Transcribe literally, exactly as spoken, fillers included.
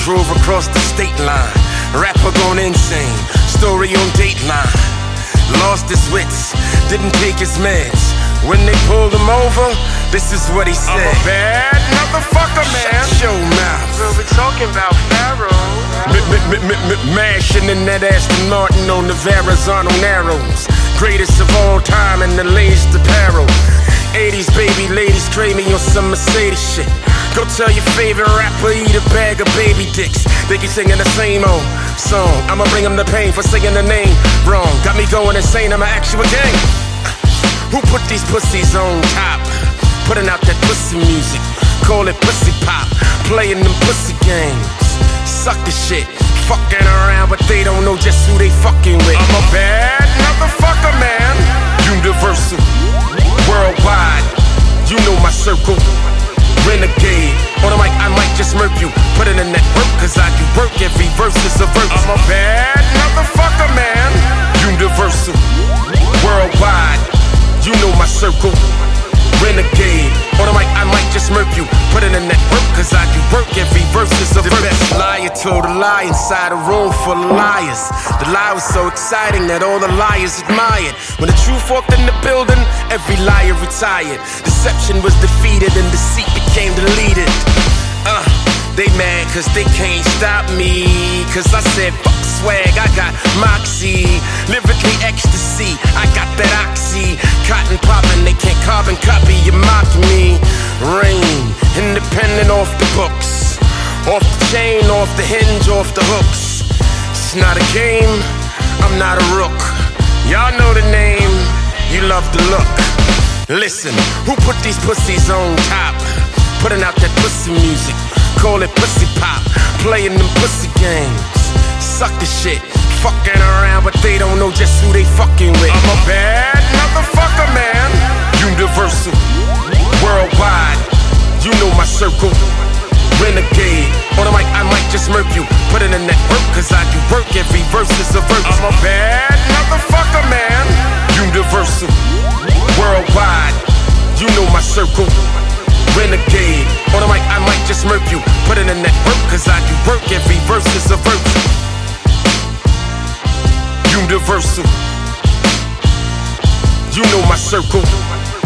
drove across the state line. Rapper gone insane, story on Dateline. Lost his wits, didn't take his meds. When they pulled him over, this is what he said. I'm a bad motherfucker, man. Shut your mouth. Well, we're talking about Pharaoh. Mashing in that Aston Martin on the Verrazano Narrows. Greatest of all time and the latest apparel. eighties baby ladies crave me on some Mercedes shit. Go tell your favorite rapper eat a bag of baby dicks. They keep singing the same old song. I'ma bring them the pain for saying the name wrong. Got me going insane, I'ma ask you again. Who put these pussies on top? Putting out that pussy music, call it pussy pop. Playing them pussy games, sucker shit. Fucking around, but they don't know just who they fucking with. I'm a bad motherfucker, man. Universal, worldwide, you know my circle. Renegade, on the mic I might just murk you. Put it in that work, cause I do work, every verse is a verse. I'm a bad motherfucker, man. Universal, worldwide, you know my circle. Renegade, on the mic I might just murk you. Put it in that work, cause I do work, every verse is a verse. The best liar told a lie inside a room full of liars. The lie was so exciting that all the liars admired. When the truth walked in the building, every liar retired. Deception was defeated and deceit became deleted. Uh, they mad cause they can't stop me. Cause I said fuck swag, I got moxie. Lyrically ecstasy, I got that oxy. Cotton poppin', they can't carbon copy, you mock me. Rain, independent off the books. Off the chain, off the hinge, off the hooks. It's not a game, I'm not a rook. Y'all know the name, you love the look. Listen, who put these pussies on top? Putting out that pussy music, call it pussy pop. Playing them pussy games, sucker shit. Fucking around, but they don't know just who they fucking with. I'm a bad motherfucker, man. Universal, worldwide, you know my circle. Renegade, on the mic I might just murk you. Put it in that work, cause I do work, every verse is a verse. I'm a bad motherfucker, man. Universal, worldwide, you know my circle. Renegade, on the mic I might just murk you. Put it in that work, cause I do work, every verse is a verse. Universal, you know my circle.